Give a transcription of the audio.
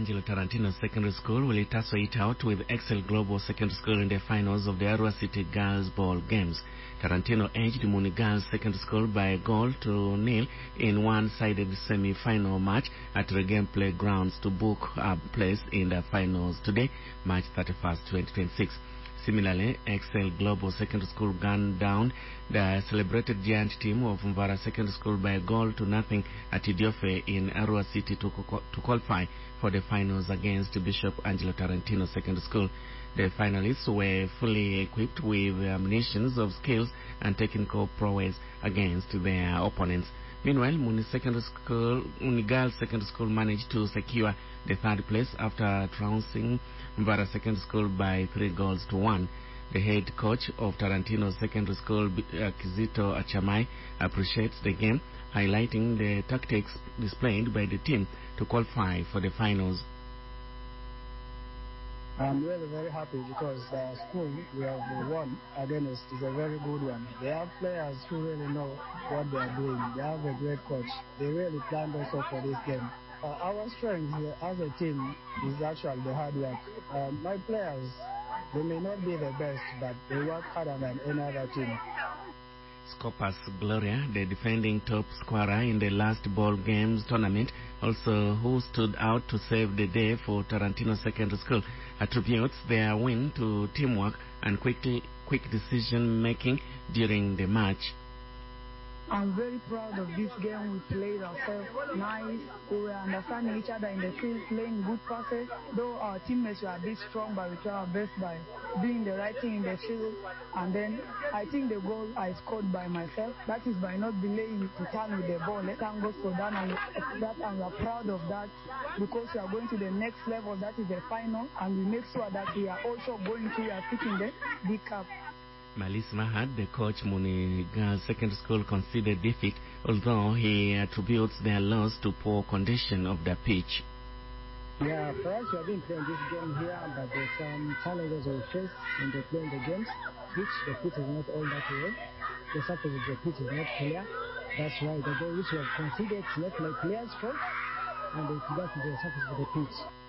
Angelo Tarantino Secondary School will tussle it out with Excel Global Secondary School in the finals of the Arua City Girls Ball Games. Tarantino edged Muni Girls Secondary School by a goal to nil in one-sided semi-final match at Regain Playgrounds to book a place in the finals today, March 31st, 2026. Similarly, Excel Global Secondary School gunned down the celebrated giant team of Mvara Secondary School by a goal to nothing at Idiofe in Arua City to qualify for the finals against Bishop Angelo Tarantino Secondary School. The finalists were fully equipped with ammunitions of skills and technical prowess against their opponents. Meanwhile, Muni Girls Secondary School managed to secure the third place after trouncing Mvara Secondary School by 3-1. The head coach of Tarantino Secondary School, Kizito Achamai, appreciates the game, highlighting the tactics displayed by the team to qualify for the finals. I'm really very happy because the school we have won against is a very good one. They have players who really know what they are doing. They have a great coach. They really planned also for this game. Our strength as a team is actually the hard work. My players, they may not be the best, but they work harder than any other team. Scopus Gloria, the defending top scorer in the last ball games tournament, also who stood out to save the day for Tarantino Secondary School, attributes their win to teamwork and quick decision-making during the match. I'm very proud of this game. We played ourselves nice. We were understanding each other in the field, playing good passes. Though our teammates were a bit strong, but we tried our best by doing the right thing in the field. And then I think the goal I scored by myself, that is by not delaying to turn with the ball. Thank God for that, and we are proud of that because we are going to the next level, that is the final, and we make sure that we are also going to, we are picking the big cup. Malis Mahad, the coach Muni Girls Secondary School, conceded defeat, although he attributes their loss to poor condition of the pitch. Yeah, for us, we have been playing this game here, but there's some challenges we face when they're playing the games, which the pitch is not all that well. The surface of the pitch is not clear. That's why the goal which we have conceded is not my players' fault, and it's just the surface of the pitch.